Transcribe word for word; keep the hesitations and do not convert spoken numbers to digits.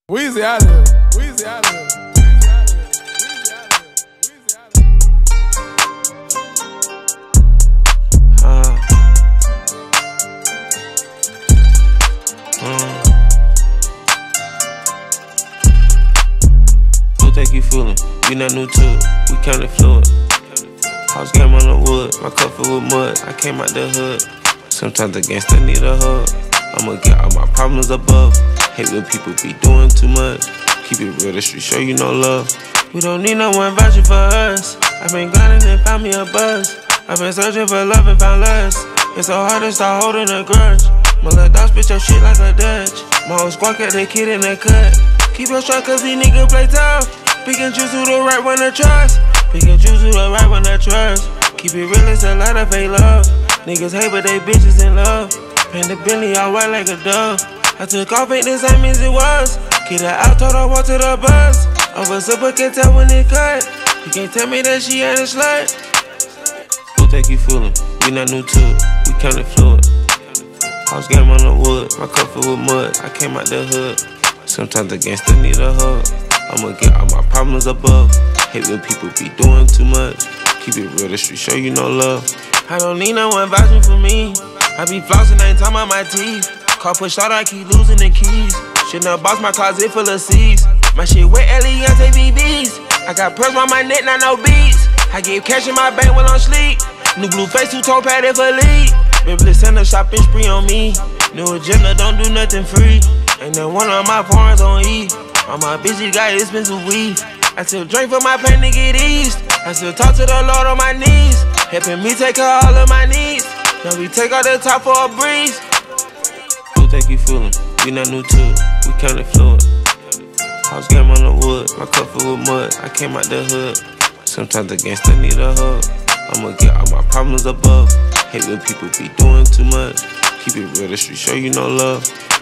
Weezy out of here. Weezy out of here. Uh, uh. Who think you fooling? We not new to it. We kinda fluid. House game on the wood. My cup full with mud. I came out the hood. Sometimes against I need a hug. I'ma get all my problems above. Hate when people be doing too much. Keep it real, the street show you no love. We don't need no one vouching for us. I've been grinding and found me a buzz. I've been searching for love and found lust. It's so hard to start holding a grudge. My little dog spit your shit like a Dutch. My whole squad got that kid in the cut. Keep your shot cause these niggas play tough. Pick and choose who the right one to trust. Pick and choose who the right one to trust. Keep it real, it's a lot of fake love. Niggas hate but they bitches in love. Paint the Bentley all white like a dove. I took off, ain't the same as it was. Kid her out, told her walk to the bus. Over super can tell when it cut. You can't tell me that she ain't a slut. Who think you fooling? We not new to it. We kinda fluid. House game on the wood. My cup full with mud. I came out the hood. Sometimes against I need a hug. I'ma get all my problems above. Hate when people be doing too much. Keep it real, the street show you no love. I don't need no one vouching for me. I be flossing, ain't talking about my teeth. Car push out, I keep losing the keys. Shouldn't box my closet full of C's. My shit wet, Eliantte B B's. I got pearls on my neck, not no beads. I gave cash in my bank while I'm sleep. New blue face, two-toe padded for lead. Been send a shopping spree on me. New agenda, don't do nothing free. Ain't that one of my porns on E. All my bitches got expensive weed. I still drink for my pain to get eased. I still talk to the Lord on my knees. Helping me take care of all of my needs. Now we take out the top for a breeze. Who think you fooling? We not new to it. We kinda fluid. House game on the wood. My cup full with mud. I came out the hood. Sometimes against I need a hug. I'ma get all my problems above. Hate when people be doing too much. Keep it real, the street show you no love.